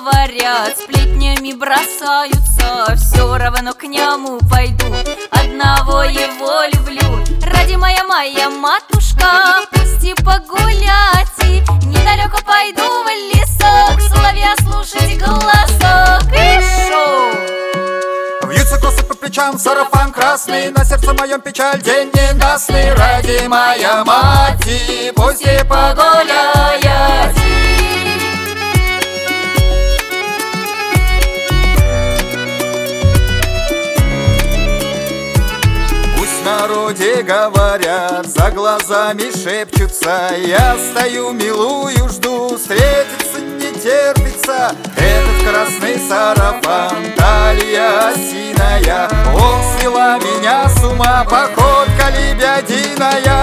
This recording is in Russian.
говорят, сплетнями бросаются, все равно к нему пойду, одного его люблю. Ради моя матушка, пусти погулять, и недалеко пойду в лесок, соловья слушать голосок. И шоу! Вьются косы по плечам, сарафан красный, на сердце моем печаль, день ненастный. Ради моя мати, пусть и погуляет. Пусть в народе говорят, за глазами шепчутся, я стою, милую, жду, встретиться не терпится. Этот красный сарафан, талия осиная, он свела меня с ума, походка лебединая.